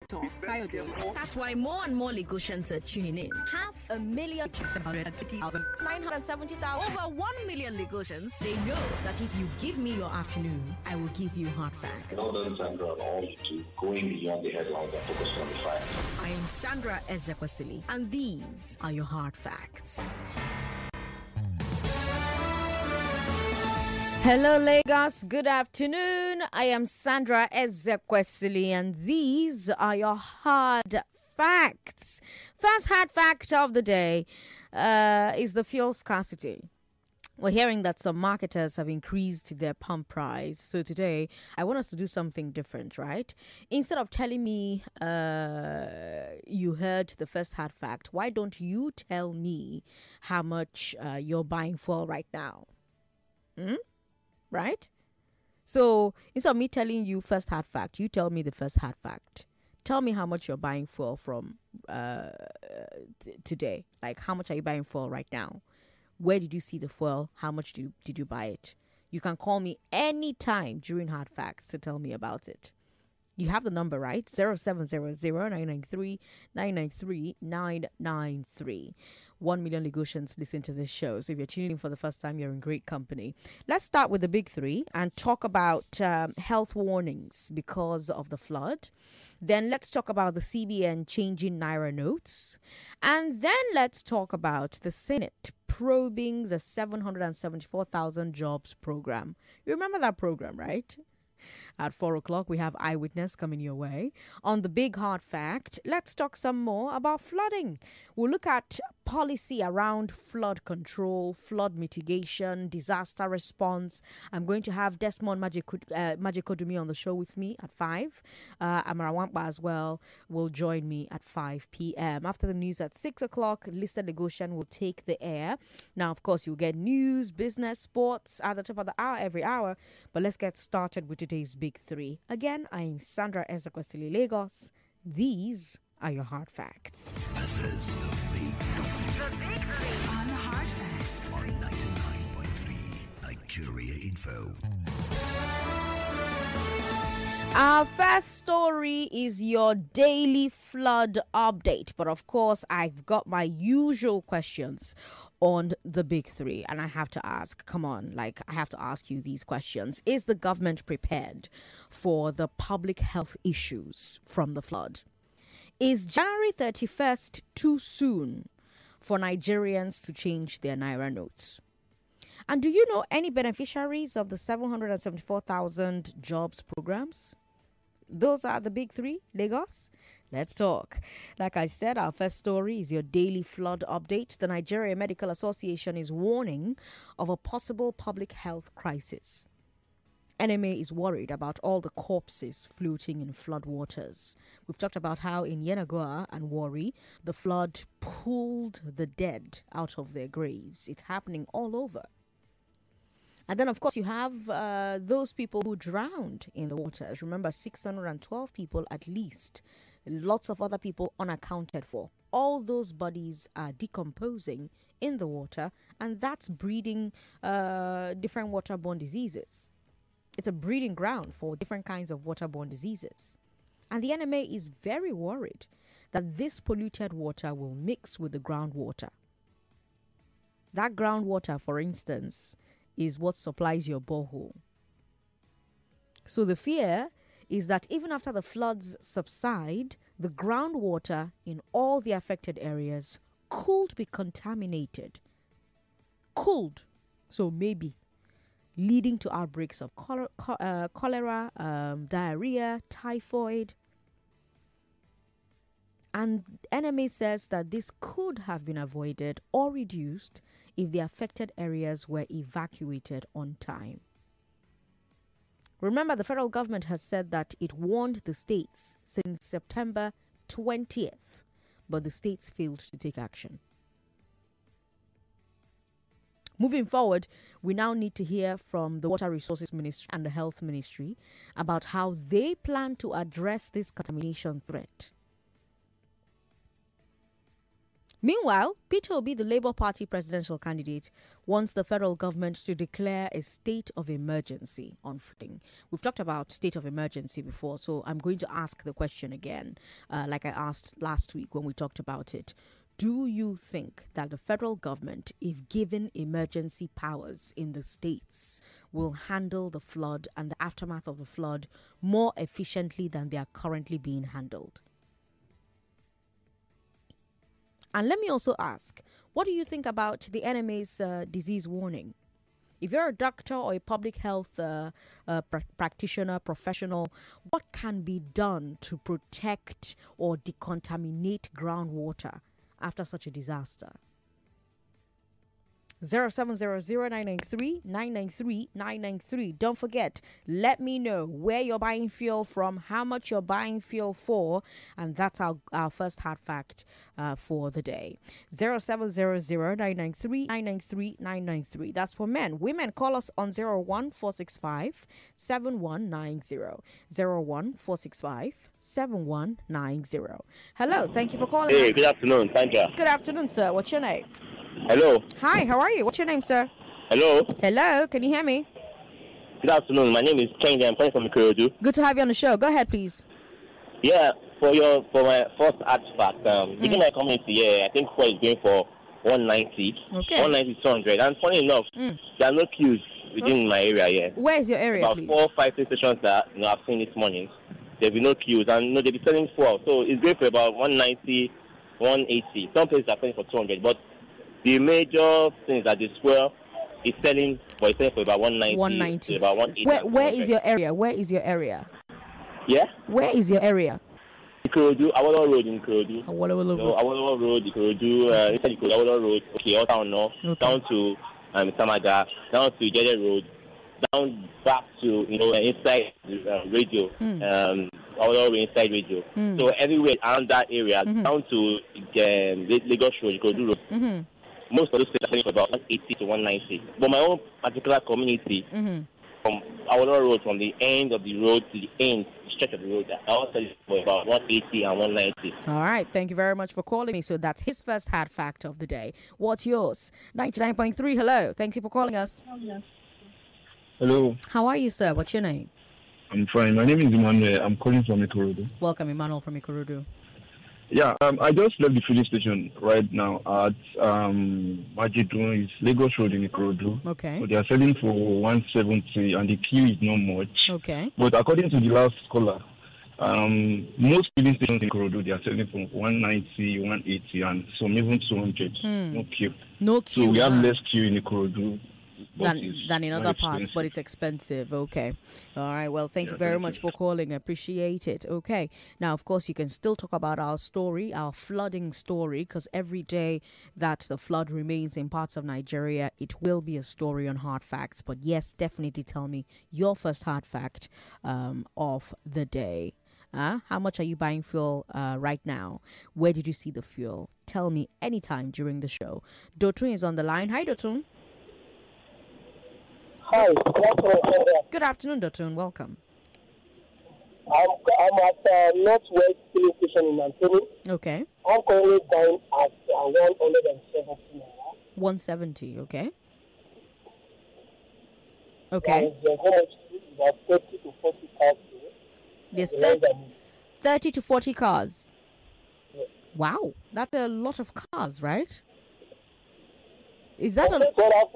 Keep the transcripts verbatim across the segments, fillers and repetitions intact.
That's why more and more Lagosians are tuning in. Half a million, nine hundred seventy thousand, over one million Lagosians. They know that if you give me your afternoon, I will give you hard facts. Well done, Sandra, on all you do, going beyond the headlines and focusing on the facts. I am Sandra Ezekwesili, and these are your hard facts. Hello, Lagos. Good afternoon. I am Sandra Ezekwesili, and these are your hard facts. First hard fact of the day uh, is the fuel scarcity. We're hearing that some marketers have increased their pump price. So today, I want us to do something different, right? Instead of telling me uh, you heard the first hard fact, why don't you tell me how much uh, you're buying for right now? Hmm? Right? So instead of me telling you first hard fact, you tell me the first hard fact. Tell me how much you're buying for from uh, t- today. Like, how much are you buying for right now? Where did you see the fuel? How much do you, did you buy it? You can call me anytime during hard facts to tell me about it. You have the number, right? zero seven zero zero nine nine three nine nine three nine nine three. One million Lagosians listen to this show. So if you're tuning in for the first time, you're in great company. Let's start with the big three and talk about um, health warnings because of the flood. Then let's talk about the C B N changing Naira notes. And then let's talk about the Senate probing the seven hundred seventy-four thousand jobs program. You remember that program, right? At four o'clock, we have Eyewitness coming your way. On the big hard fact, let's talk some more about flooding. We'll look at policy around flood control, flood mitigation, disaster response. I'm going to have Desmond Majikodumi uh, on the show with me at five. Uh, Amara Wampa as well will join me at five p.m. After the news at six o'clock, Lisa Lagosian will take the air. Now, of course, you'll get news, business, sports at the top of the hour every hour. But let's get started with today's big three. Again, I'm Sandra Ezekwesili, Lagos. These are your hard facts. This is the big three. The big three on hard facts on ninety-nine point three Nigeria Info. Our first story is your daily flood update. But of course, I've got my usual questions on the big three. And I have to ask, come on, like I have to ask you these questions. Is the government prepared for the public health issues from the flood? Is January thirty-first too soon for Nigerians to change their Naira notes? And do you know any beneficiaries of the seven hundred seventy-four thousand jobs programs? Those are the big three, Lagos. Let's talk. Like I said, our first story is your daily flood update. The Nigeria Medical Association is warning of a possible public health crisis. N M A is worried about all the corpses floating in flood waters. We've talked about how in Yenagoa and Warri, the flood pulled the dead out of their graves. It's happening all over. And then, of course, you have uh, those people who drowned in the waters. Remember, six hundred twelve people at least. Lots of other people unaccounted for. All those bodies are decomposing in the water, and that's breeding uh, different waterborne diseases. It's a breeding ground for different kinds of waterborne diseases. And the N M A is very worried that this polluted water will mix with the groundwater. That groundwater, for instance, is what supplies your borehole. So the fear is that even after the floods subside, the groundwater in all the affected areas could be contaminated. Could. So maybe leading to outbreaks of cholera, uh, cholera um, diarrhea, typhoid. And N M A says that this could have been avoided or reduced if the affected areas were evacuated on time. Remember, the federal government has said that it warned the states since September twentieth, but the states failed to take action. Moving forward, we now need to hear from the Water Resources Ministry and the Health Ministry about how they plan to address this contamination threat. Meanwhile, Peter Obi, the Labour Party presidential candidate, wants the federal government to declare a state of emergency on flooding. We've talked about state of emergency before, so I'm going to ask the question again, uh, like I asked last week when we talked about it. Do you think that the federal government, if given emergency powers in the states, will handle the flood and the aftermath of the flood more efficiently than they are currently being handled? And let me also ask, what do you think about the N M A's uh, disease warning? If you're a doctor or a public health uh, uh, pr- practitioner, professional, what can be done to protect or decontaminate groundwater after such a disaster? zero seven zero zero nine nine three nine nine three nine nine three. Don't forget, let me know where you're buying fuel from, how much you're buying fuel for, and that's our, our first hard fact uh, for the day. zero seven zero zero nine nine three nine nine three nine nine three. That's for men. Women, call us on zero one four six five seven one nine zero. zero one four six five seven one nine zero. Hello, thank you for calling Hey, us. good afternoon. Thank you. Good afternoon, sir. What's your name? Hello. Hi, how are you? What's your name, sir? Hello. Hello, can you hear me? Good afternoon. My name is Kenny. I'm calling from Ikorodu. Good to have you on the show. Go ahead, please. Yeah, for your for my first artifact, um, mm. within my community, yeah, I think what is going for one ninety. Okay. one ninety, two hundred. And funny enough, mm. there are no queues within okay. my area here. Yeah. Where is your area, About please? four, five stations that you know I've seen this morning. There'll be no queues, and you know they'll be selling fuel. So it's going for about one ninety, one eighty. Some places are selling for two hundred, but the major thing is that the fuel is selling, but it's selling for about one ninety. one ninety. To about one eighty. Where, where is your area? Where is your area? Yeah? Where is your area? Ikorodu, Awolowo Road in Ikorodu. Awolowo Road. So, Awolowo Road, Ikorodu, uh, inside Ikorodu, Awolowo Road, okay, all down north, okay. down to um, Samaga, down to Ijede Road, down back to, you know, inside the uh, radio, mm. um, Awolowo Road, inside radio. Mm. So everywhere around that area, mm-hmm. down to um, Lagos Road, Ikorodu Road. Mm-hmm. Most of those states are selling for about one eighty to one ninety. But my own particular community, mm-hmm. from Awolowo Road, from the end of the road to the end, stretch of the road, I also sell it for about one eighty and one ninety. All right. Thank you very much for calling me. So that's his first hard fact of the day. What's yours? ninety-nine point three. Hello. Thank you for calling us. Hello. How are you, sir? What's your name? I'm fine. My name is Emmanuel. I'm calling from Ikorodu. Welcome, Emmanuel from Ikorodu. Yeah, um, I just left the filling station right now at um, Majidun. It's Lagos Road in Ikorodu. Okay. So they are selling for one seventy, and the queue is not much. Okay. But according to the last caller, um, most filling stations in Ikorodu, they are selling for one ninety, one eighty, and some even two hundred. Hmm. No queue. No queue. So we have huh? less queue in Ikorodu. Than, than in other parts, but it's expensive. Okay. All right. Well, thank yeah, you very thank much you. for calling. I appreciate it. Okay. Now, of course, you can still talk about our story, our flooding story, because every day that the flood remains in parts of Nigeria, it will be a story on hard facts. But yes, definitely tell me your first hard fact um, of the day. Uh, how much are you buying fuel uh, right now? Where did you see the fuel? Tell me anytime during the show. Dotun is on the line. Hi, Dotun. Hi, good afternoon. Good afternoon, Dotun. Welcome. I'm, I'm at uh, Northwest Filling Station in Anthony. Okay. I'm currently buying at uh, one seventy. one seventy, okay. Okay. And there's how much? About thirty to forty cars. Yes, thirty, thirty to forty cars. Yes. Wow, that's a lot of cars, right? Is that a...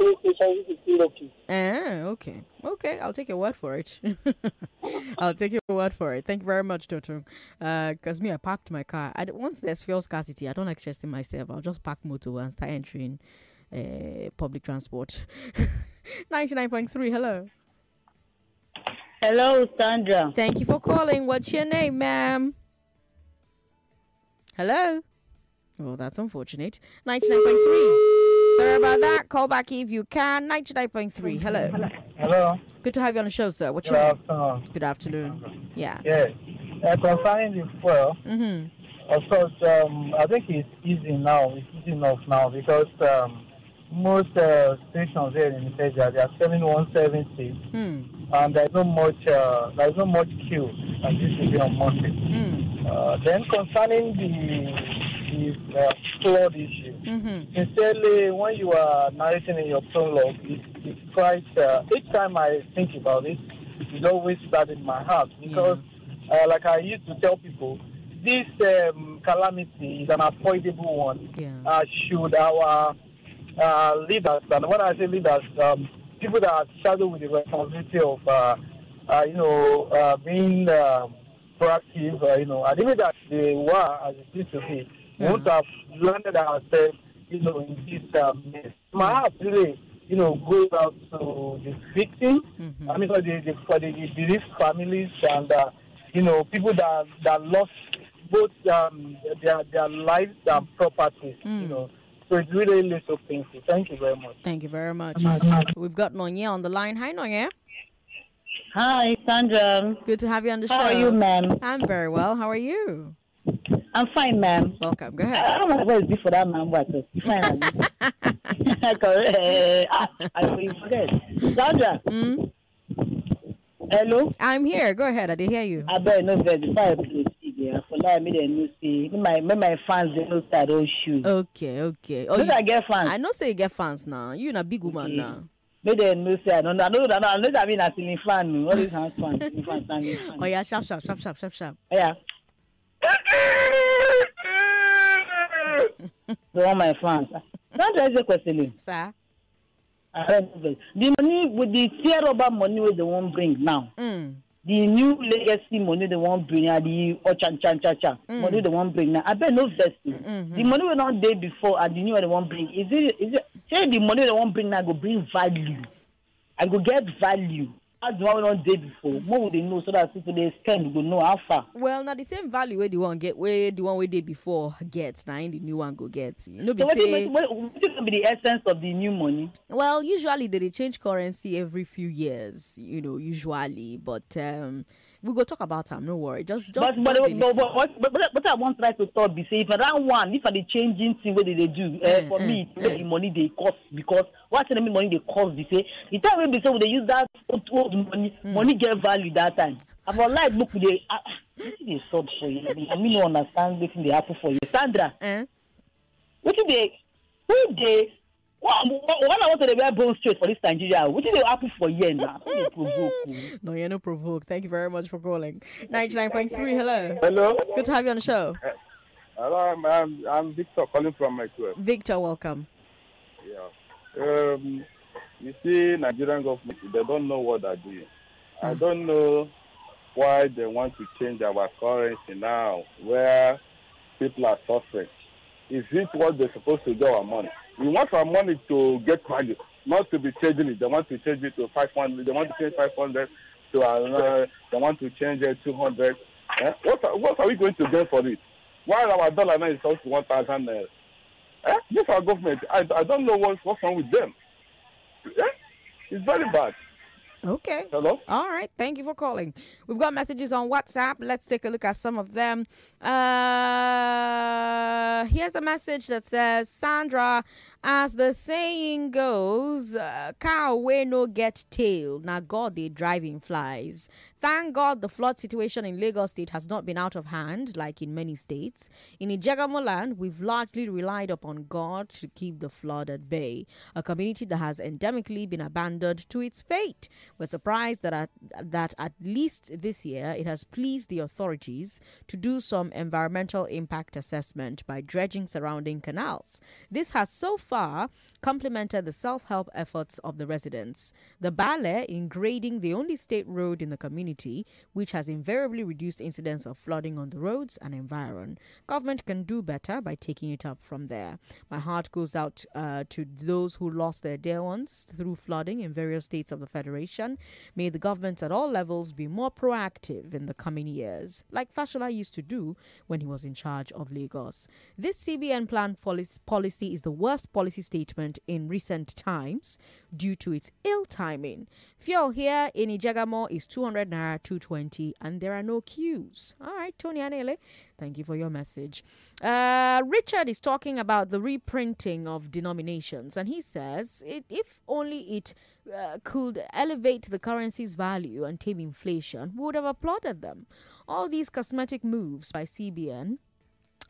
Ah, okay. Okay, I'll take your word for it. I'll take your word for it. Thank you very much, Dotun. Because uh, me, I parked my car. I, once there's fuel scarcity, I don't like stressing myself. I'll just park motor and start entering uh, public transport. ninety-nine point three, hello. Hello, Sandra. Thank you for calling. What's your name, ma'am? Hello? Oh, that's unfortunate. ninety-nine point three. Sorry about that. Call back if you can. ninety-nine point three. Hello. Hello. Good to have you on the show, sir. What's Good your afternoon. name? Good afternoon. Yeah. Yes. Uh, concerning the fuel, mm-hmm. of course, um, I think it's easy now. It's easy enough now because um, most uh, stations here in Nigeria, they are selling one seventy, mm. and there's no much uh, there's no much queue, and this will be on Monday. Mm. Uh, then concerning the the uh, flood issue. Mm-hmm. Sincerely, when you are narrating in your prologue, it, it's quite, uh, each time I think about it, it always starts in my heart. Because, yeah. uh, like I used to tell people, this um, calamity is an avoidable one. Yeah. Uh, should our uh, leaders, and when I say leaders, um, people that are saddled with the responsibility of, uh, uh, you know, uh, being uh, proactive, uh, you know, and even that they were, as it used to be, we yeah. would have landed ourselves, you know, in this um, mess. My heart really, you know, goes out to the victims, mm-hmm. I mean, for the, the, for the, the bereaved families and, uh, you know, people that that lost both um, their their lives and properties, mm. you know. So it's really, really so painful. Thank you very much. Thank you very much. We've got Nonya on the line. Hi, Nonya. Hi, Sandra. Good to have you on the How show. How are you, ma'am? I'm very well. How are you? I'm fine, ma'am. Welcome. Go ahead. I don't know what it's for that, ma'am. What? Fine. I will forget. Sandra. Mm? Hello? I'm here. Go ahead. I did hear you. I better know that before I proceed. Yeah, for now, I made a new see. My, my fans, they know that don't shoot. Okay, okay. Oh, Don't you, I get fans? I know say you get fans now. You're a big woman Okay. now. Made a new say. I don't know. I know that. I know that. I mean, I'm a fan. All these hands fans. Ceiling fans, standing fans. Oh, yeah. Sharp, sharp, sharp, sharp, sharp, sharp. Yeah. So all my fans. Sandra is a question. Sir? I don't know. The money with the fear rubber money where they won't bring now. Mm. The new legacy money they won't bring and the oh, chan, chan, chan, chan, Mm. money they won't bring now. I bet no vesting. Mm-hmm. The money we not there before and the new one they won't bring. Is it is it say the money they won't bring now go bring value. I go get value. As the one we not there before. More would they know so that people they spend go know how far. Well, now the same value where the one get where the one we did before gets now in the new one go get. You know, be So what say, is what, what is be the essence of the new money? well, usually they, they change currency every few years. You know, usually, but um, we go talk about them. No worry, just just. But but, just but, dey but, listen. but, but, but I want to try to talk be say if I that one, if I the changing thing what they do, uh, Mm, for mm, me mm. the money they cost because what the money they cost be say the time when they say when they use that old, old money, Mm. money get value that time. I for like book they uh, they sub for you. I mean, I mean no understand what they happen for you, Sandra. Eh? What did they? Who they? What what I want to wear bone straight for this Nigeria? What did they happen for you now? Who they provoke you? No, you're no provoke. Thank you very much for calling. ninety-nine point three. Hello. Hello. Good to have you on the show. Hello, I'm, I'm, I'm Victor calling from my twelve. Victor, welcome. Yeah. Um, you see, Nigerian government, they don't know what they're doing. I don't know why they want to change our currency now, where people are suffering. Is it what they're supposed to do our money? We want our money to get value, not to be changing it. They want to change it to five hundred. They want to change five hundred to another. They want to change it to two hundred. Eh? What, are, what are we going to get for it? While our dollar now is close to one thousand naira. Eh? This our government. I, I don't know what's, what's wrong with them. Eh? It's very bad. Okay. Hello? All right. Thank you for calling. We've got messages on WhatsApp. Let's take a look at some of them. Uh, here's a message that says, Sandra, as the saying goes, uh, cow wey no get tail. Now God they driving flies. Thank God the flood situation in Lagos State has not been out of hand like in many states. In Ijagamoland, we've largely relied upon God to keep the flood at bay, a community that has endemically been abandoned to its fate. We're surprised that at, that at least this year it has pleased the authorities to do some environmental impact assessment by dredging surrounding canals. This has so far complemented the self-help efforts of the residents. The Bale in grading the only state road in the community, which has invariably reduced incidents of flooding on the roads and environ. Government can do better by taking it up from there. My heart goes out uh, to those who lost their dear ones through flooding in various states of the Federation. May the governments at all levels be more proactive in the coming years, like Fashola used to do when he was in charge of Lagos. This C B N plan policy is the worst policy statement in recent times due to its ill timing. Fuel here in Ijagamo is two hundred naira, two twenty, and there are no queues. All right, Tony Anele, thank you for your message. Uh, Richard is talking about the reprinting of denominations, and he says it, if only it uh, could elevate the currency's value and tame inflation, we would have applauded them. All these cosmetic moves by C B N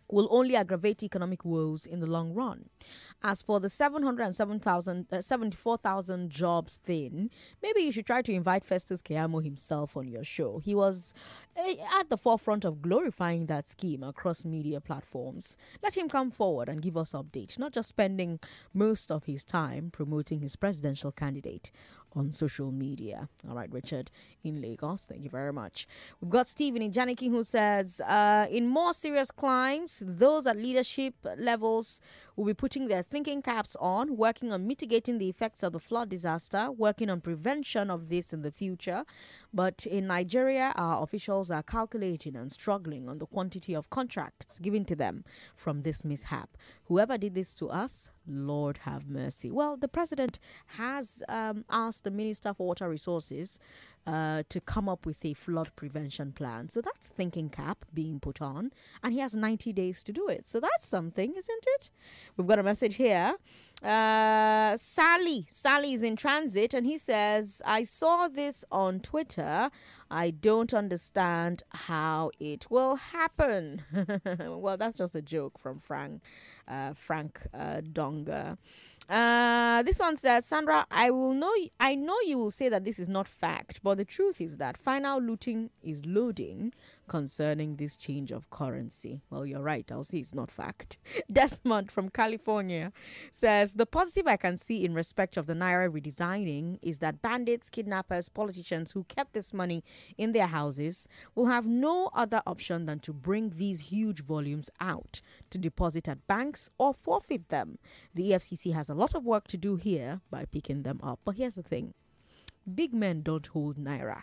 will only aggravate economic woes in the long run. As for the seven hundred seven thousand, uh, seventy-four thousand jobs thing, maybe you should try to invite Festus Keyamo himself on your show. He was uh, at the forefront of glorifying that scheme across media platforms. Let him come forward and give us update, not just spending most of his time promoting his presidential candidate on social media. All right, Richard in Lagos, thank you very much. We've got Stephen in Janiki who says, uh, in more serious climes, those at leadership levels will be putting their thinking caps on, working on mitigating the effects of the flood disaster, working on prevention of this in the future. But in Nigeria, our officials are calculating and struggling on the quantity of contracts given to them from this mishap. Whoever did this to us, Lord have mercy. Well, the president has um, asked the Minister for Water Resources uh, to come up with a flood prevention plan. So that's thinking cap being put on, and he has ninety days to do it. So that's something, isn't it? We've got a message here. Uh, Sally, Sally is in transit, and he says, I saw this on Twitter. I don't understand how it will happen. Well, that's just a joke from Frank. Uh, Frank uh, Donga. Uh, this one says, Sandra, I will know. Y- I know you will say that this is not fact, but the truth is that final looting is loading concerning this change of currency. Well, you're right. I'll say it's not fact. Desmond from California says, the positive I can see in respect of the Naira redesigning is that bandits, kidnappers, politicians who kept this money in their houses will have no other option than to bring these huge volumes out to deposit at banks or forfeit them. The E F C C has a lot of work to do here by picking them up. But here's the thing. Big men don't hold Naira.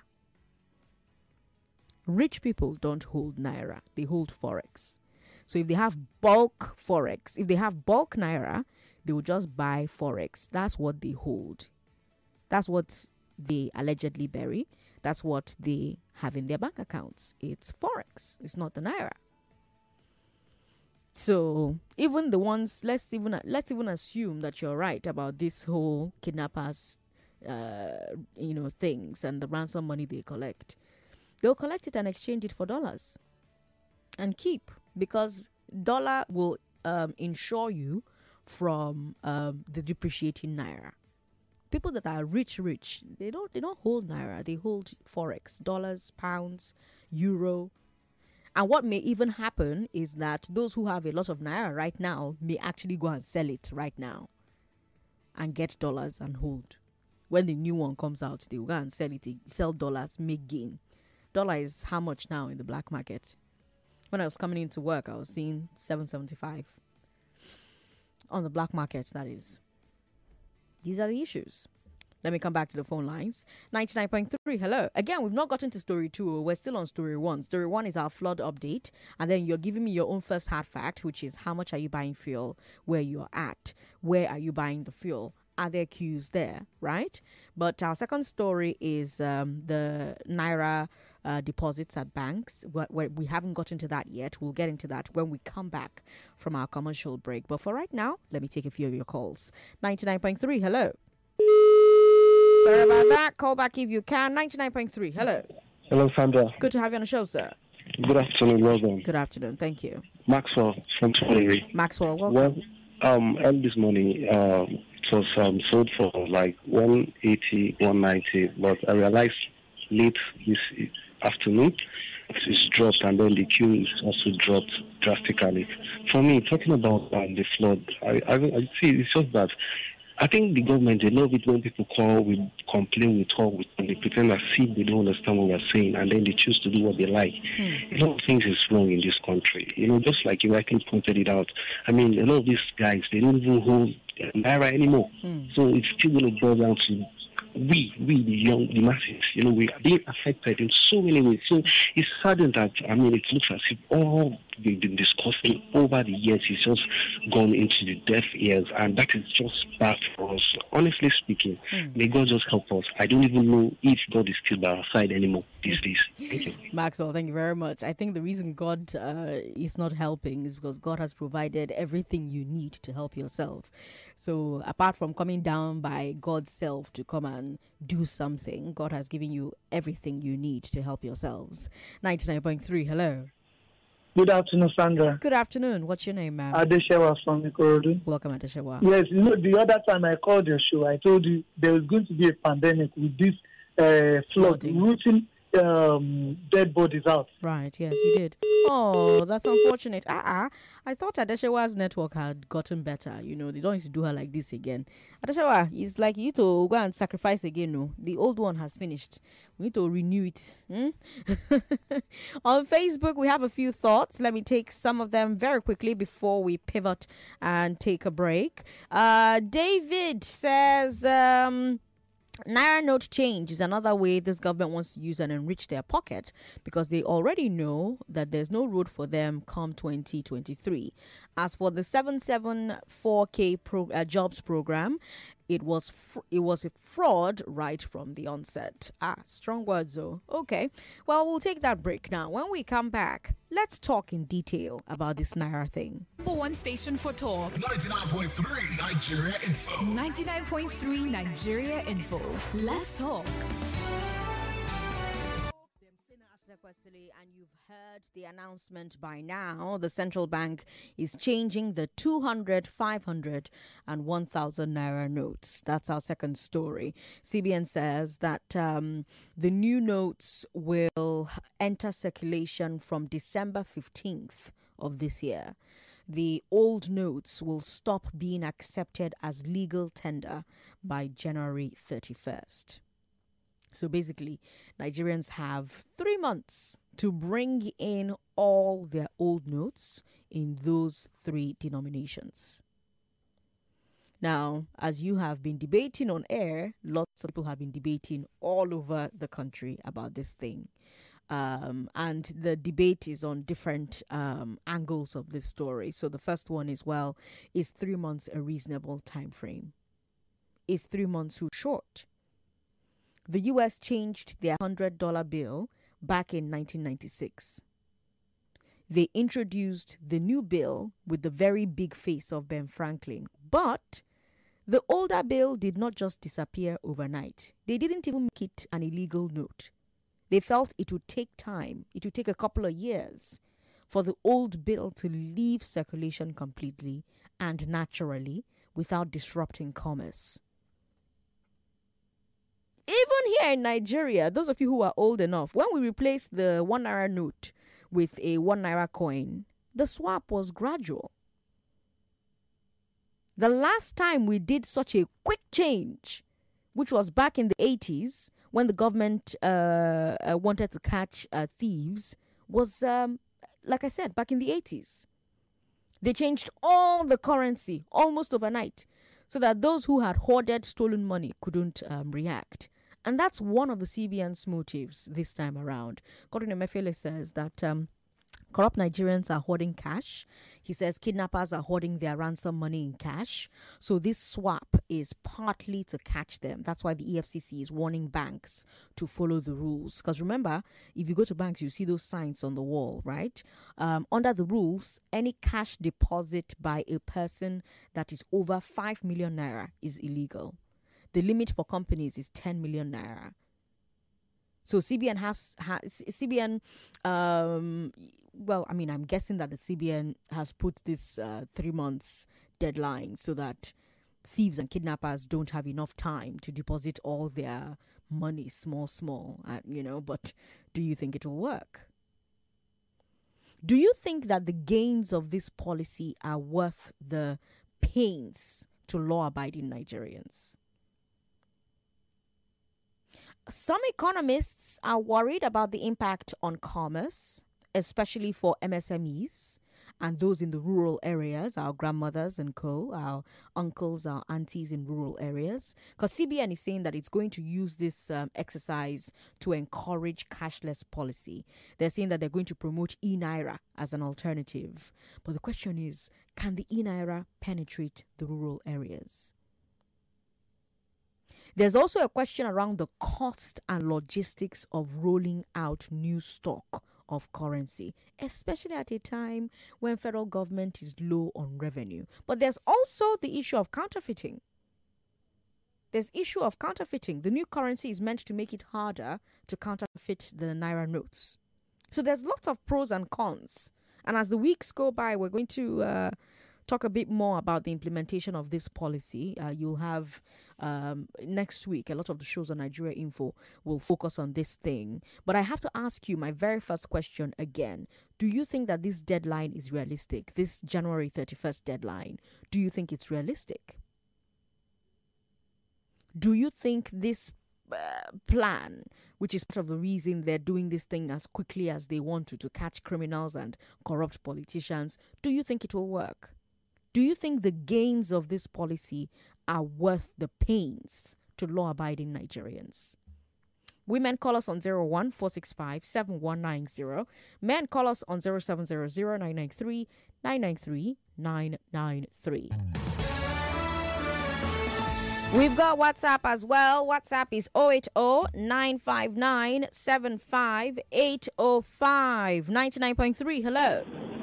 Rich people don't hold Naira. They hold Forex. So if they have bulk Forex, if they have bulk Naira, they will just buy Forex. That's what they hold. That's what they allegedly bury. That's what they have in their bank accounts. It's Forex. It's not the Naira. So even the ones, let's even let's even assume that you're right about this whole kidnappers, uh, you know, things and the ransom money they collect. They'll collect it and exchange it for dollars and keep, because dollar will um, insure you from um, the depreciating Naira. People that are rich, rich, they don't they don't hold Naira. They hold Forex, dollars, pounds, euro. And what may even happen is that those who have a lot of Naira right now may actually go and sell it right now and get dollars and hold. When the new one comes out, they will go and sell it, sell dollars, make gain. Dollar is how much now in the black market? When I was coming into work, I was seeing seven seventy-five on the black market, that is. These are the issues. Let me come back to the phone lines. ninety-nine point three, hello. Again, we've not gotten to story two. We're still on story one. Story one is our flood update. And then you're giving me your own first hard fact, which is how much are you buying fuel, where you're at, where are you buying the fuel? Are there queues there, right? But our second story is um, the Naira uh, deposits at banks. Where, where we haven't gotten to that yet. We'll get into that when we come back from our commercial break. But for right now, let me take a few of your calls. ninety-nine point three, hello. Sorry about that. Call back if you can. ninety-nine point three, hello. Hello, Sandra. Good to have you on the show, sir. Good afternoon, well done. Good afternoon, thank you. Maxwell from Twenty. Maxwell, welcome. Well, um, early this morning, um, it was um, sold for like one eighty, one ninety, but I realized late this afternoon it's dropped, and then the queue is also dropped drastically. For me, talking about um, the flood, I, I, I see it's just that I think the government, they love it when people call, we complain, we talk, we, they pretend as if they don't understand what we're saying, and then they choose to do what they like. Hmm. A lot of things is wrong in this country. You know, just like you rightly pointed it out. I mean, a lot of these guys, they don't even hold Naira anymore. Hmm. So it's still going to boil down to we, we, the young, the masses, you know, we are being affected in so many ways. So it's saddened that, I mean, it looks as if all we've been discussing over the years is just gone into the deaf ears, and that is just bad for us. Honestly speaking, mm. may God just help us. I don't even know if God is still by our side anymore these days. Thank you. Maxwell, thank you very much. I think the reason God uh, is not helping is because God has provided everything you need to help yourself. So apart from coming down by God's self to come and do something, God has given you everything you need to help yourselves. ninety-nine point three, hello. Good afternoon, Sandra. Good afternoon. What's your name, ma'am? Adeshewa from Ikorodu. Welcome, Adeshewa. Yes, you know, the other time I called your show, I told you there was going to be a pandemic with this uh, flood rooting um, dead bodies out. Right, yes, you did. Oh, that's unfortunate. Ah, uh-uh. I thought Adeshewa's network had gotten better. You know, they don't need to do her like this again. Adeshewa, it's like you to go and sacrifice again. No, the old one has finished. We need to renew it. Hmm? On Facebook, we have a few thoughts. Let me take some of them very quickly before we pivot and take a break. Uh, David says... Um, Naira note change is another way this government wants to use and enrich their pocket because they already know that there's no road for them come twenty twenty-three. As for the seven seven four K pro, uh, jobs program, it was fr- it was a fraud right from the onset. Ah, strong words though. Okay, well, we'll take that break now. When we come back, let's talk in detail about this Naira thing. Number one station for talk. ninety-nine point three Nigeria Info. ninety-nine point three Nigeria Info. Let's talk. And you've heard the announcement by now. The central bank is changing the two hundred, five hundred, and one thousand naira notes. That's our second story. C B N says that um, the new notes will enter circulation from December fifteenth of this year. The old notes will stop being accepted as legal tender by January thirty-first. So basically, Nigerians have three months to bring in all their old notes in those three denominations. Now, as you have been debating on air, lots of people have been debating all over the country about this thing. Um, and the debate is on different um, angles of this story. So the first one is, well, is three months a reasonable time frame? Is three months too short? The U S changed their one hundred dollar bill back in nineteen ninety-six. They introduced the new bill with the very big face of Ben Franklin. But the older bill did not just disappear overnight. They didn't even make it an illegal note. They felt it would take time. It would take a couple of years for the old bill to leave circulation completely and naturally without disrupting commerce. Even here in Nigeria, those of you who are old enough, when we replaced the one naira note with a one naira coin, the swap was gradual. The last time we did such a quick change, which was back in the eighties, when the government uh, uh, wanted to catch uh, thieves, was, um, like I said, back in the eighties. They changed all the currency almost overnight so that those who had hoarded stolen money couldn't um, react. And that's one of the C B N's motives this time around. Gordon Emefiele says that um, corrupt Nigerians are hoarding cash. He says kidnappers are hoarding their ransom money in cash. So this swap is partly to catch them. That's why the E F C C is warning banks to follow the rules. Because remember, if you go to banks, you see those signs on the wall, right? Um, under the rules, any cash deposit by a person that is over five million naira is illegal. The limit for companies is ten million naira. So C B N has, has C B N, um, well, I mean, I'm guessing that the C B N has put this uh, three months deadline so that thieves and kidnappers don't have enough time to deposit all their money, small, small, uh, you know, but do you think it will work? Do you think that the gains of this policy are worth the pains to law-abiding Nigerians? Some economists are worried about the impact on commerce, especially for M S M Es and those in the rural areas, our grandmothers and co, our uncles, our aunties in rural areas. Because C B N is saying that it's going to use this um, exercise to encourage cashless policy. They're saying that they're going to promote e-Naira as an alternative. But the question is, can the e-Naira penetrate the rural areas? There's also a question around the cost and logistics of rolling out new stock of currency, especially at a time when federal government is low on revenue. But there's also the issue of counterfeiting. There's issue of counterfeiting. The new currency is meant to make it harder to counterfeit the naira notes. So there's lots of pros and cons. And as the weeks go by, we're going to uh, talk a bit more about the implementation of this policy. Uh, you'll have um, next week, a lot of the shows on Nigeria Info will focus on this thing. But I have to ask you my very first question again. Do you think that this deadline is realistic? This January thirty-first deadline, do you think it's realistic? Do you think this uh, plan, which is part of the reason they're doing this thing as quickly as they want to, to catch criminals and corrupt politicians, do you think it will work? Do you think the gains of this policy are worth the pains to law-abiding Nigerians? Women call us on zero one four six five seven one nine zero. Men call us on zero seven zero zero nine nine three nine nine three nine nine three. We've got WhatsApp as well. WhatsApp is zero eight zero nine five nine seven five eight zero five. ninety-nine point three, hello.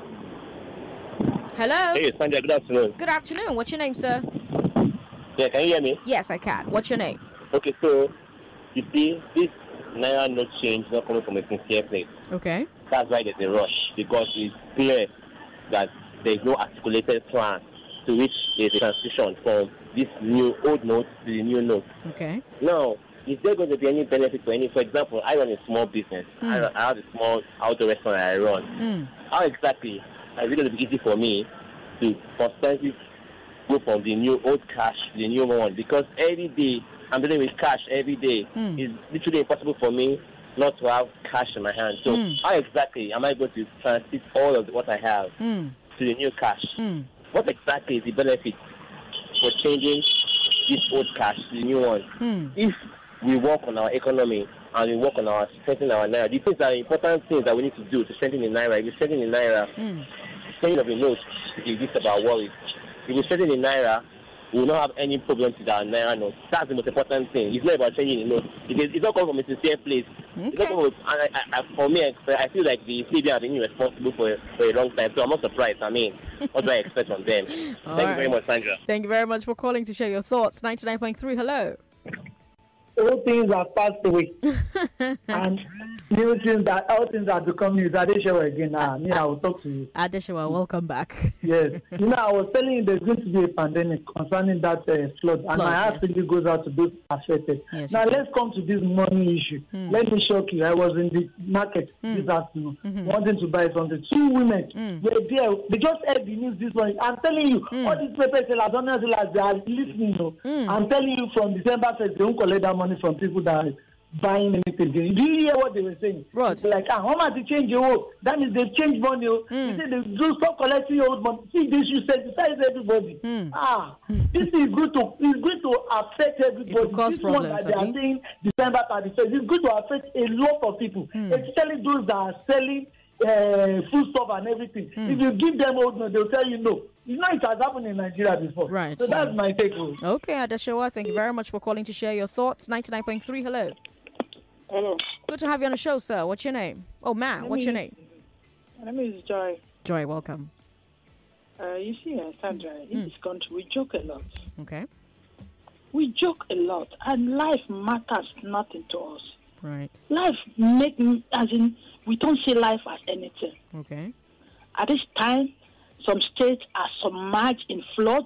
Hello. Hey, Sandra, good afternoon. Good afternoon. What's your name, sir? Yeah, can you hear me? Yes, I can. What's your name? Okay, so you see, this Naira note change is not coming from a sincere place. Okay. That's why there's a rush, because it's clear that there's no articulated plan to which there's a transition from this new old note to the new note. Okay. Now, is there going to be any benefit for any? For example, I run a small business. Mm. I, run, I have a small outdoor restaurant I run. Mm. How exactly is it going to be easy for me to constantly go from the new old cash to the new one? Because every day I'm dealing with cash every day. Mm. It's literally impossible for me not to have cash in my hand. So Mm. how exactly am I going to transit all of what I have Mm. to the new cash? Mm. What exactly is the benefit for changing this old cash to the new one? Mm. If we work on our economy and we work on our strengthening our naira, the things that are important things that we need to do to strengthen the naira. If we strengthen the naira, Mm. strengthening of the note is this about worries. If we strengthen the naira, we will not have any problems with our naira note. That's the most important thing. It's not about changing the note. It is, it's not coming from a sincere place. Okay. It's not coming from, and I, I, I, for me, I, I feel like the C B N have been responsible for, for a long time, so I'm not surprised. I mean, what do I expect from them? All Thank right. you very much, Sandra. Thank you very much for calling to share your thoughts. ninety-nine point three, hello. All things have passed away. And new things that all things are becoming is Adeshewa again. Now, me, I will talk to you. Adeshewa, welcome back. Yes. You know, I was telling you there's going to be a pandemic concerning that uh, flood, and Flood, my heart yes. really goes out to those affected. Yes, now, you let's come to this money issue. Mm. Let me shock you. I was in the market Mm. this afternoon Mhm. wanting to buy something. Two women Mm. were there. They just heard the news this morning. I'm telling you, Mm. all these paper sellers, honest sellers, they are listening. No? Mm. I'm telling you, from December first, they won't collect that money from people that are buying anything. Do you hear what they were saying? Right. It's like, ah, how much they change your own? That means they've changed money. Oh. Mm. They say they do stop collecting your old money. See, they should sensitize everybody. Mm. Ah, this is good to it's going to affect everybody. It will cause this one problems, that they I are think. saying December thirty-first, it's going to affect a lot of people, Mm. especially those that are selling uh, food stuff and everything. Mm. If you give them old money, they'll tell you no. You know, it has happened in Nigeria before. Right. So that's my take. Oh. Okay, Adeshewa, thank you very much for calling to share your thoughts. ninety-nine point three, hello. Hello. Good to have you on the show, sir. What's your name? Oh, man, what's your name? My name is Joy. Joy, welcome. Uh, you see, uh, Sandra, in Mm. this country, we joke a lot. Okay. We joke a lot, and life matters nothing to us. Right. Life make as in we don't see life as anything. Okay. At this time, some states are submerged in flood.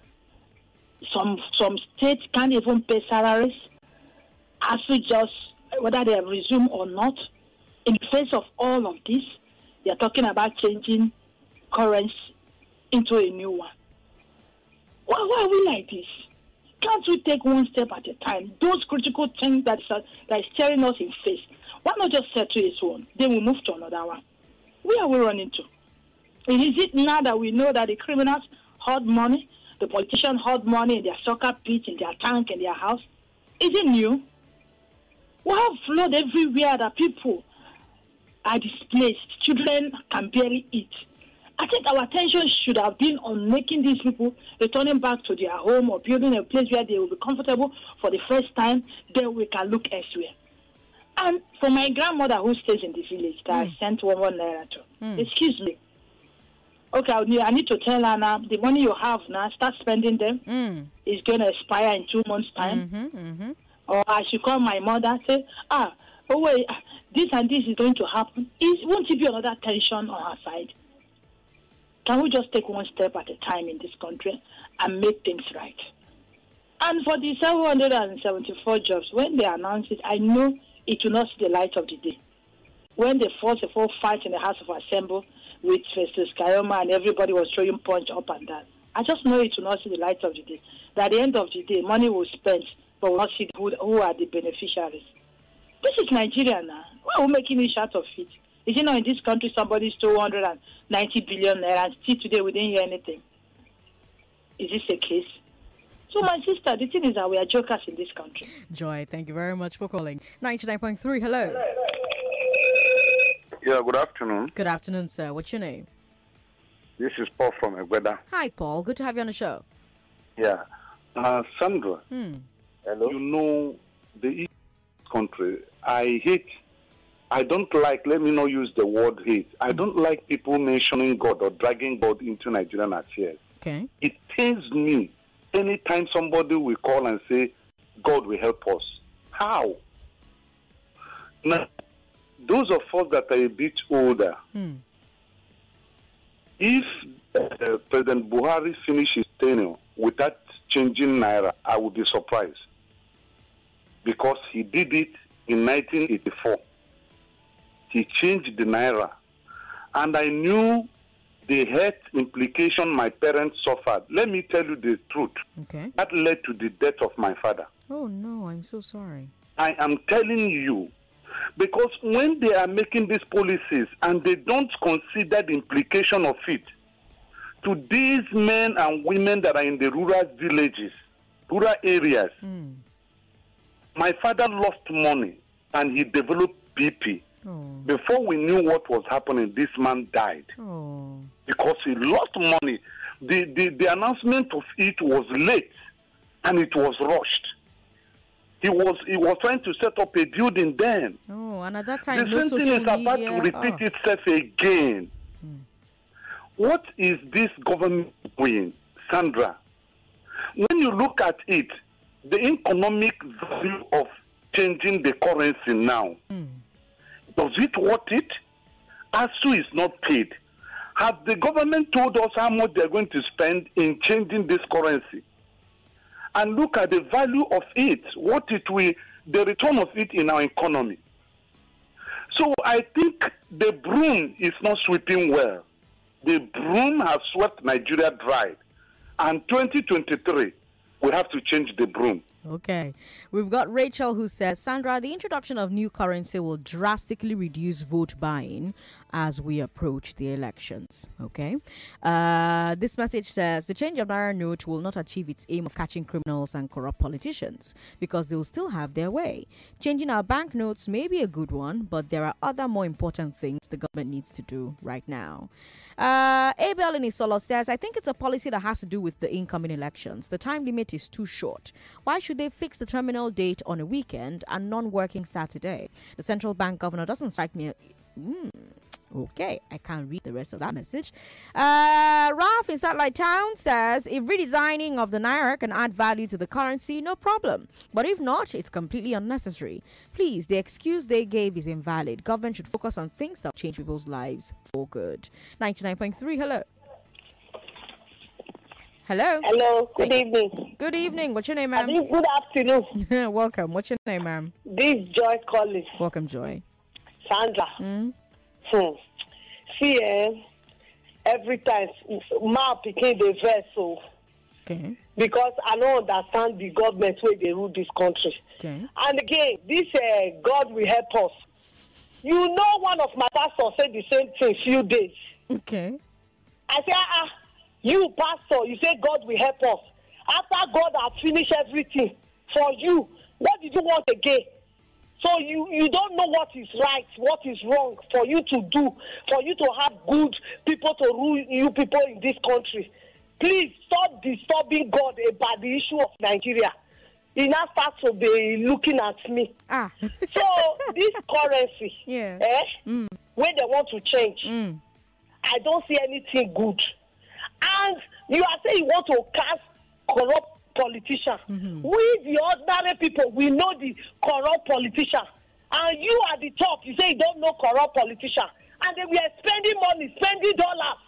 Some some states can't even pay salaries. As we just whether they have resumed or not, in the face of all of this, they are talking about changing currency into a new one. Why, why are we like this? Can't we take one step at a time? Those critical things that is, that is staring us in face, why not just settle this one? Then we move to another one. Where are we running to? And is it now that we know that the criminals hoard money, the politicians hoard money in their soccer pitch, in their tank, in their house? Is it new? We have flood everywhere that people are displaced. Children can barely eat. I think our attention should have been on making these people returning back to their home or building a place where they will be comfortable for the first time. Then we can look elsewhere. And for my grandmother who stays in the village that mm. I sent one one naira to, mm. excuse me. Okay, I need, I need to tell her now, the money you have now, start spending them. Mm. It's going to expire in two months' time. Mm-hmm, mm-hmm. Or I should call my mother, say, ah, oh wait, this and this is going to happen. Is, won't it be another tension on her side? Can we just take one step at a time in this country and make things right? And for the seven hundred seventy-four jobs, when they announce it, I know it will not see the light of the day. When they forced the full fight in the House of Assembly with Festus Kayoma and everybody was throwing punch up and down, I just know it will not see the light of the day. That at the end of the day, money will spend, but we'll not see who, who are the beneficiaries. This is Nigeria now. Why are we making a shot of it? Is it not in this country somebody stole one hundred ninety billion naira and still today we didn't hear anything? Is this a case? So, my sister, the thing is that we are jokers in this country. Joy, thank you very much for calling. ninety-nine point three, hello. Yeah, good afternoon. Good afternoon, sir. What's your name? This is Paul from Egbeda. Hi, Paul. Good to have you on the show. Yeah. Uh, Sandra, Hmm. hello. You know, the East country, I hate, I don't like, let me not use the word hate. I don't like people mentioning God or dragging God into Nigerian affairs. Okay. It pains me anytime somebody will call and say, God will help us. How? Now, those of us that are a bit older, Hmm. if uh, President Buhari finishes his tenure without changing Naira, I would be surprised. Because he did it in nineteen eighty-four. He changed the Naira. And I knew the health implication my parents suffered. Let me tell you the truth. Okay. That led to the death of my father. Oh, no, I'm so sorry. I am telling you, because when they are making these policies and they don't consider the implication of it to these men and women that are in the rural villages, rural areas, Mm. my father lost money and he developed B P. Oh. Before we knew what was happening, this man died Oh. because he lost money. The, the, the announcement of it was late and it was rushed. He was he was trying to set up a building then. Oh, and at that time, The no same thing social is about media. to repeat Oh. itself again. Hmm. What is this government doing, Sandra? When you look at it, the economic value of changing the currency now, Hmm. does it worth it? A S U is not paid. Has the government told us how much they're going to spend in changing this currency? And look at the value of it, what it will, the return of it in our economy. So I think the broom is not sweeping well. The broom has swept Nigeria dry. And twenty twenty-three, we have to change the broom. Okay. We've got Rachel who says, Sandra, the introduction of new currency will drastically reduce vote buying as we approach the elections. Okay. Uh, this message says, the change of Naira note will not achieve its aim of catching criminals and corrupt politicians because they will still have their way. Changing our banknotes may be a good one, but there are other more important things the government needs to do right now. Uh, Abel in Isolo says, I think it's a policy that has to do with the incoming elections. The time limit is too short. Why should they fix the terminal date on a weekend and non-working Saturday? The central bank governor doesn't strike me. Mm, okay, I can't read the rest of that message. Uh, Ralph in Satellite Town says, if redesigning of the Naira can add value to the currency, no problem. But if not, it's completely unnecessary. Please, the excuse they gave is invalid. Government should focus on things that change people's lives for good. ninety-nine point three, hello. Hello. Hello. Good Hey. evening. Good evening. What's your name, ma'am? Good afternoon. Welcome. What's your name, ma'am? This is Joy calling. Welcome, Joy. Sandra. Mm? Hmm. See, eh, every time, ma became the vessel Okay. because I don't understand the government way they rule this country. Okay. And again, this uh, God will help us. You know, one of my pastors said the same thing few days. Okay. I say, ah, ah, you pastor, you say God will help us. After God has finished everything for you, what did you want again? So you, you don't know what is right, what is wrong for you to do, for you to have good people to rule you people in this country. Please stop disturbing God about the issue of Nigeria. He now starts to be looking at me. Ah. So this currency, yeah. eh, Mm. when they want to change, Mm. I don't see anything good. And you are saying you want to cast corrupt politicians. Mm-hmm. We, the ordinary people, we know the corrupt politicians. And you at the top, you say you don't know corrupt politicians. And they were spending money, spending dollars.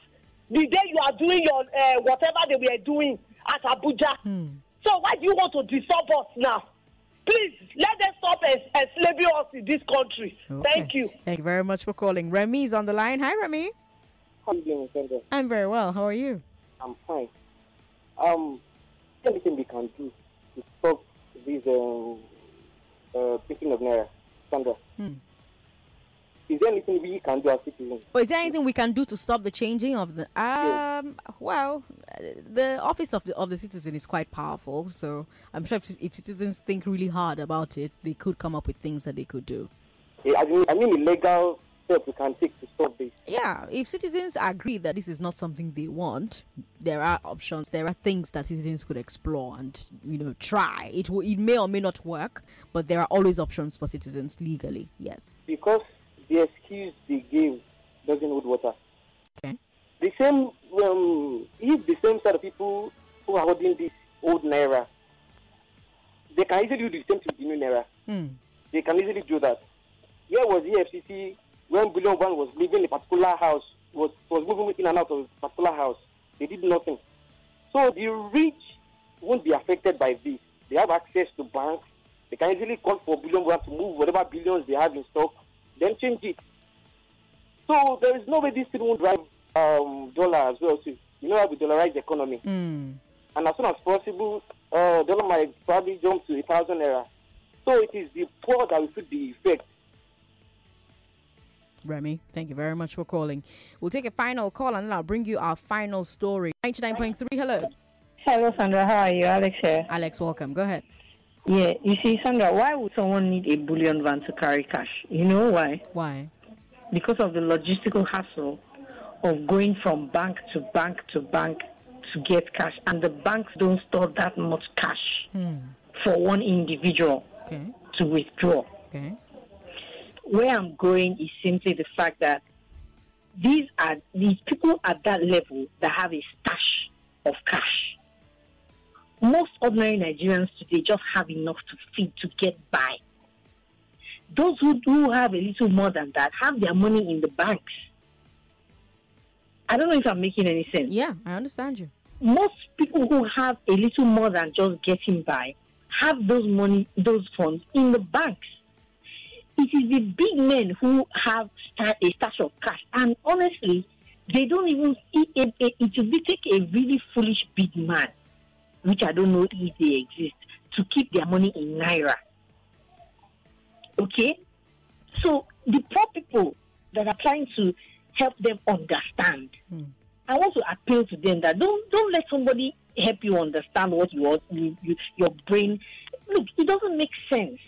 the day you are doing your uh, whatever they were doing at Abuja. Hmm. So why do you want to disturb us now? Please, let them stop ens- enslaving us in this country. Okay. Thank you. Thank you very much for calling. Remy is on the line. Hi, Remy. How are you doing, Sandra? I'm very well. How are you? I'm fine. Um, anything we can do to stop this um, uh, picking of naira, Sandra? Hmm. Is there anything we can do as citizens? Oh, is there anything we can do to stop the changing of the? Um. Well, uh, the office of the of the citizen is quite powerful. So I'm sure if, if citizens think really hard about it, they could come up with things that they could do. Yeah, I mean, I mean, illegal steps we can take to stop this. Yeah, if citizens agree that this is not something they want, there are options. There are things that citizens could explore and you know try. It will, it may or may not work, but there are always options for citizens legally. Yes. Because the excuse they gave doesn't hold water. Okay. The same, um, if the same set of people who are holding this old naira, they can easily do the same thing with the new naira. Hmm. They can easily do that. Where was the E F C C when Billion One was living in a particular house, was, was moving in and out of a particular house? They did nothing. So the rich won't be affected by this. They have access to banks. They can easily call for Billion One to move whatever billions they have in stock, then change it. So there is no way this thing won't drive um, dollar as well. So you know how we dollarize the economy. Mm. And as soon as possible, uh, dollar might probably jump to a thousand naira. So it is the poor that will feel the effect. Remy, thank you very much for calling. We'll take a final call and then I'll bring you our final story. ninety-nine point three, hello. Hello, Sandra. How are you? Alex here. Alex, welcome. Go ahead. Yeah, you see, Sandra, why would someone need a bullion van to carry cash? You know why? Why? Because of the logistical hassle of going from bank to bank to bank to get cash. And the banks don't store that much cash Hmm. for one individual Okay. to withdraw. Okay. Where I'm going is simply the fact that these are these people at that level that have a stash of cash. Most ordinary Nigerians today just have enough to feed to get by. Those who do have a little more than that have their money in the banks. I don't know if I'm making any sense. Yeah, I understand you. Most people who have a little more than just getting by have those money, those funds in the banks. It is the big men who have sta- a stash of cash, and honestly, they don't even. It, it, it, it will be take a really foolish big man, which I don't know if they exist, to keep their money in naira. Okay, so the poor people that are trying to help them understand, Hmm. I want to appeal to them that don't don't let somebody help you understand what you want. You, you, your brain, look, it doesn't make sense.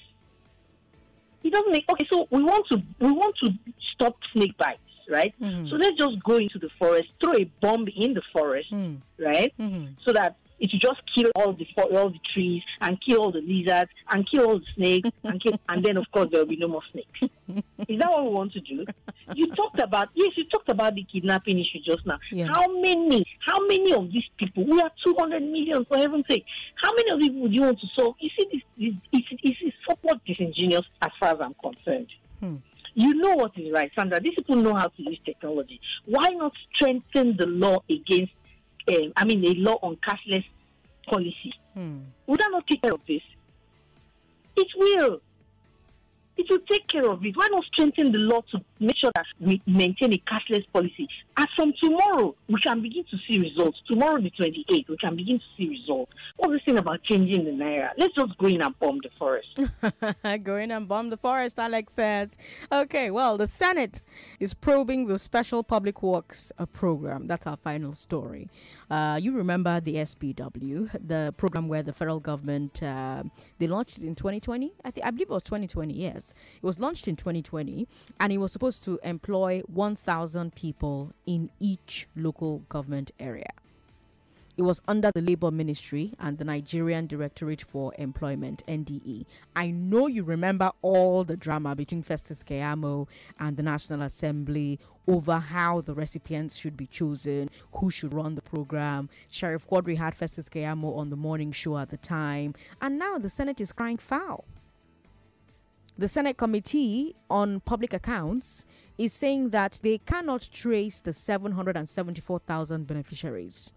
It doesn't make okay. So we want to we want to stop snake bites, right? Mhm. So let's just go into the forest, throw a bomb in the forest, Hmm. right? Mhm. So that it will just kill all the fo- all the trees and kill all the lizards and kill all the snakes and kill, and then of course there will be no more snakes. Is that what we want to do? You talked about yes, you talked about the kidnapping issue just now. Yeah. How many? How many of these people? We are two hundred million for heaven's sake. How many of these would you want to solve? You see, this this it's, it's, it's somewhat disingenuous as far as I'm concerned. Hmm. You know what is right, Sandra. These people know how to use technology. Why not strengthen the law against? Um, I mean, a law on cashless policy. Hmm. Would that not take care of this? It will. It will take care of it. Why not strengthen the law to make sure that we maintain a cashless policy? As from tomorrow, we can begin to see results. Tomorrow, the twenty-eighth, we can begin to see results. What's this thing about changing the naira? Let's just go in and bomb the forest. Go in and bomb the forest, Alex says. Okay, well, the Senate is probing the Special Public Works uh, program. That's our final story. Uh, you remember the S P W, the program where the federal government, uh, they launched it in twenty twenty. I think I believe it was twenty twenty, yes. It was launched in twenty twenty, and it was supposed to employ one thousand people in each local government area. It was under the Labour Ministry and the Nigerian Directorate for Employment, N D E. I know you remember all the drama between Festus Keyamo and the National Assembly over how the recipients should be chosen, who should run the program. Sheriff Quadri had Festus Keyamo on the morning show at the time, and now the Senate is crying foul. The Senate Committee on Public Accounts is saying that they cannot trace the seven hundred seventy-four thousand beneficiaries.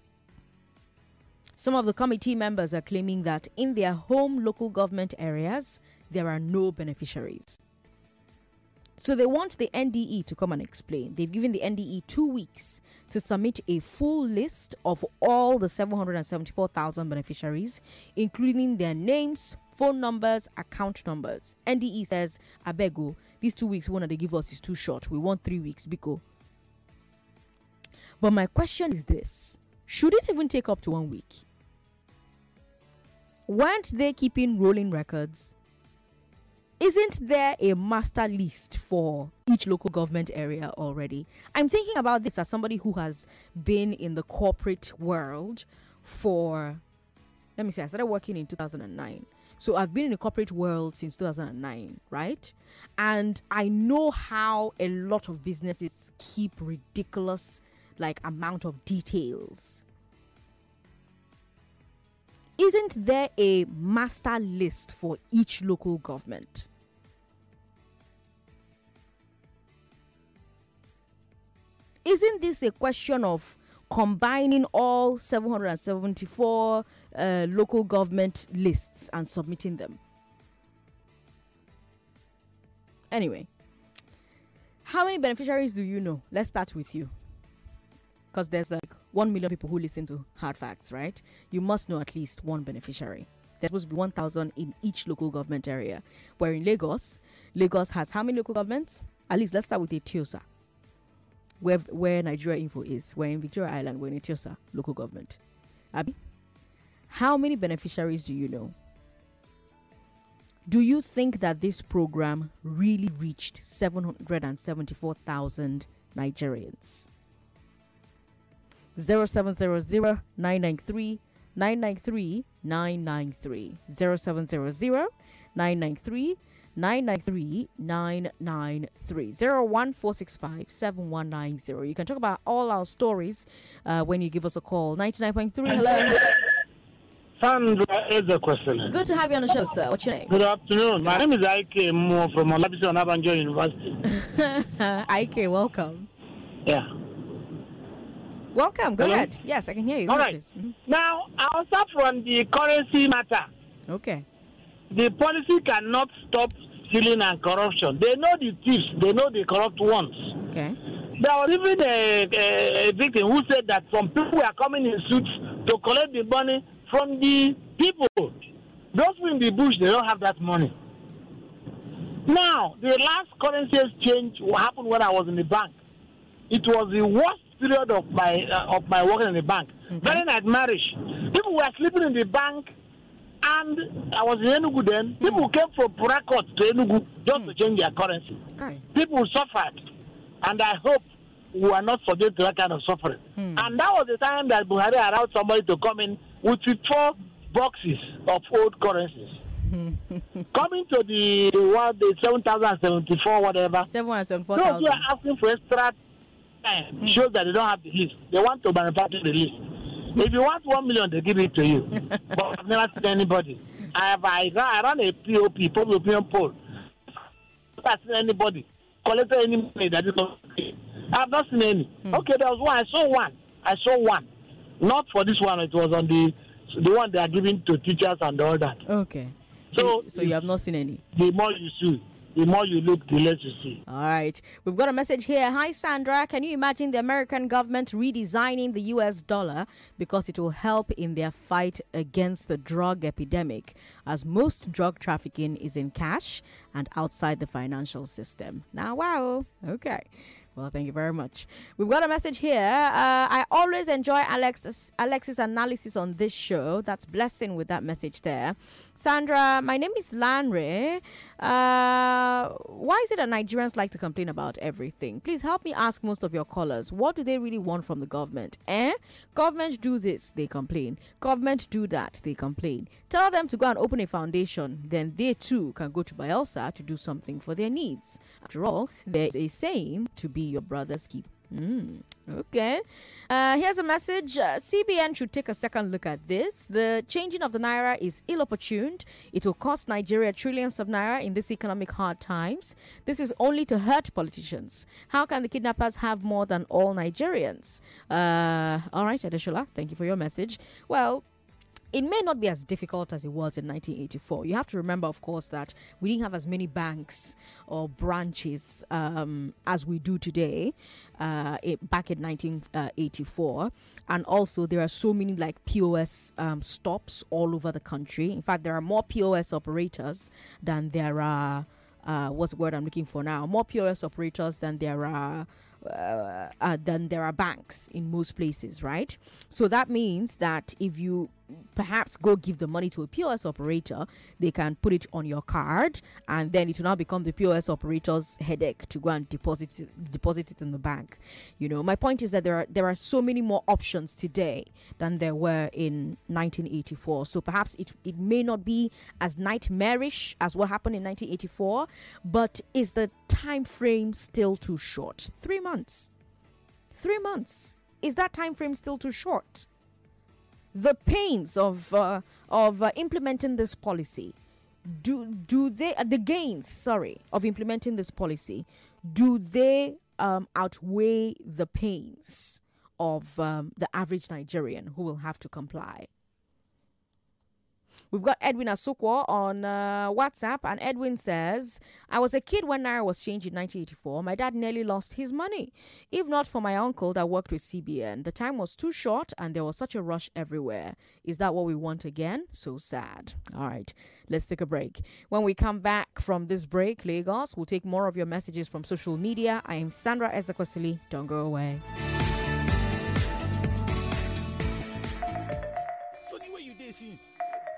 Some of the committee members are claiming that in their home local government areas, there are no beneficiaries. So they want the N D E to come and explain. They've given the N D E two weeks to submit a full list of all the seven hundred seventy-four thousand beneficiaries, including their names, phone numbers, account numbers. N D E says, Abego, these two weeks, one they give us is too short. We want three weeks, Biko. But my question is this. Should it even take up to one week? Weren't they keeping rolling records? Isn't there a master list for each local government area already? I'm thinking about this as somebody who has been in the corporate world for, let me say, I started working in two thousand nine. So I've been in the corporate world since two thousand nine, right? And I know how a lot of businesses keep ridiculous, like, amount of details. Isn't there a master list for each local government? Isn't this a question of combining all seven hundred seventy-four uh, local government lists and submitting them? Anyway, how many beneficiaries do you know? Let's start with you. Because there's like one million people who listen to Hard Facts, right? You must know at least one beneficiary. There's supposed to be one thousand in each local government area. Where in Lagos, Lagos has how many local governments? At least let's start with Etiosa, where, where Nigeria Info is. We're in Victoria Island, we're in Etiosa, local government. Abi, how many beneficiaries do you know? Do you think that this program really reached seven hundred seventy-four thousand Nigerians? zero seven zero zero nine nine three nine nine three nine nine three zero seven zero zero nine nine three nine nine three nine nine three zero one four six five seven one nine zero. You can talk about all our stories uh, when you give us a call. ninety-nine point three. Hello. Sandra Ezekwesili. Good to have you on the show, sir. What's your name? Good afternoon. My name is Ike Mo from Olabisi Onabanjo University. Ike, welcome. Yeah. Welcome. Go Hello? ahead. Yes, I can hear you. Go All ahead, right. please. Mhm. Now, I'll start from the currency matter. Okay. The policy cannot stop stealing and corruption. They know the thieves. They know the corrupt ones. Okay. There was even a, a, a victim who said that some people were coming in suits to collect the money from the people. Those in the bush, they don't have that money. Now, the last currency exchange happened when I was in the bank. It was the worst period of my uh, of my working in the bank. Mm-hmm. Very nightmarish. People were sleeping in the bank, and I was in Enugu then. Mm. People came from Purakot to Enugu just mm. to change their currency. Okay. People suffered, and I hope we are not subject to that kind of suffering. Mm. And that was the time that Buhari allowed somebody to come in with four boxes of old currencies. Coming to the the what the seven thousand seventy four whatever. Seven hundred seventy four thousand. thousand. Those who are asking for extra time mm. shows that they don't have the list. They want to manufacture the list. If you want one million, they give it to you. But I've never seen anybody. I have I, I run a P O P, public opinion poll. I've never seen anybody collected any money that is not. I have not seen any. Mm. Okay, there was one. I saw one. I saw one. Not for this one. It was on the the one they are giving to teachers and all that. Okay. So, so you have not seen any. The more you see, the more you look, the less you see. All right. We've got a message here. Hi, Sandra. Can you imagine the American government redesigning the U S dollar because it will help in their fight against the drug epidemic, as most drug trafficking is in cash and outside the financial system? Now, wow. Okay. Well, thank you very much. We've got a message here. Uh, I always enjoy Alexis, Alexis' analysis on this show. That's blessing with that message there. Sandra, my name is Lanre. Uh, why is it that Nigerians like to complain about everything? Please help me ask most of your callers. What do they really want from the government? Eh? Government do this, they complain. Government do that, they complain. Tell them to go and open a foundation. Then they too can go to Bielsa to do something for their needs. After all, there is a saying, to be your brother's keeper. Mm, okay. Uh, here's a message. Uh, C B N should take a second look at this. The changing of the naira is ill-opportuned. It will cost Nigeria trillions of naira in these economic hard times. This is only to hurt politicians. How can the kidnappers have more than all Nigerians? Uh, all right, Adeshola, thank you for your message. Well, it may not be as difficult as it was in nineteen eighty-four. You have to remember, of course, that we didn't have as many banks or branches um, as we do today uh, it, back in nineteen eighty-four. And also, there are so many like P O S um, stops all over the country. In fact, there are more P O S operators than there are, uh, what's the word I'm looking for now? More P O S operators than there are Uh, uh, then there are banks in most places, right? So that means that if you perhaps go give the money to a P O S operator, they can put it on your card, and then it will now become the P O S operator's headache to go and deposit it, deposit it in the bank. You know, my point is that there are there are so many more options today than there were in nineteen eighty-four. So perhaps it it may not be as nightmarish as what happened in nineteen eighty-four, but is the time frame still too short? Three months. Three months. Is that time frame still too short? The pains of uh, of uh, implementing this policy, do do they uh, the gains sorry of implementing this policy, do they um, outweigh the pains of um, the average Nigerian who will have to comply? We've got Edwin Asukwo on uh, WhatsApp, and Edwin says, I was a kid when Naira was changed in nineteen eighty-four. My dad nearly lost his money. If not for my uncle that worked with C B N, the time was too short and there was such a rush everywhere. Is that what we want again? So sad. All right, let's take a break. When we come back from this break, Lagos, we'll take more of your messages from social media. I am Sandra Ezekwesili. Don't go away. So the way you did since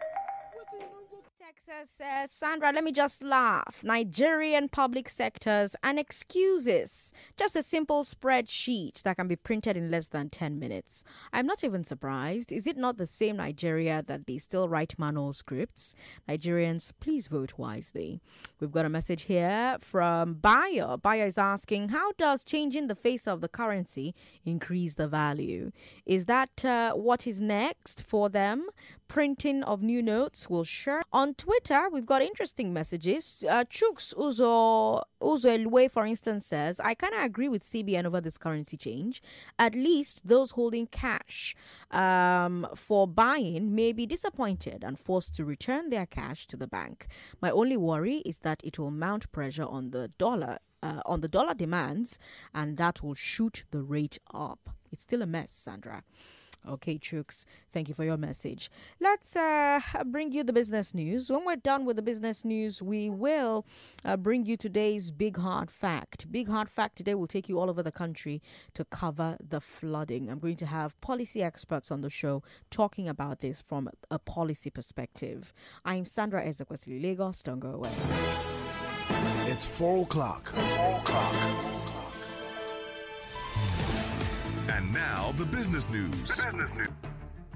Texas says, Sandra, let me just laugh. Nigerian public sectors and excuses. Just a simple spreadsheet that can be printed in less than ten minutes. I'm not even surprised. Is it not the same Nigeria that they still write manuscripts? Nigerians, please vote wisely. We've got a message here from Bayo. Bayo is asking, how does changing the face of the currency increase the value? Is that uh, what is next for them? Printing of new notes will sure. On Twitter, we've got interesting messages. Uh, Chuks Uzo Uzo Elwe, for instance, says, I kind of agree with C B N over this currency change. At least those holding cash um, for buying may be disappointed and forced to return their cash to the bank. My only worry is that it will mount pressure on the dollar, uh, on the dollar demands, and that will shoot the rate up. It's still a mess, Sandra. Okay, Chooks, thank you for your message. Let's uh, bring you the business news. When we're done with the business news, we will uh, bring you today's big hard fact. Big hard fact today will take you all over the country to cover the flooding. I'm going to have policy experts on the show talking about this from a policy perspective. I'm Sandra Ezekwesili, Lagos. Don't go away. It's four o'clock. Four o'clock. And now the business news. The business news.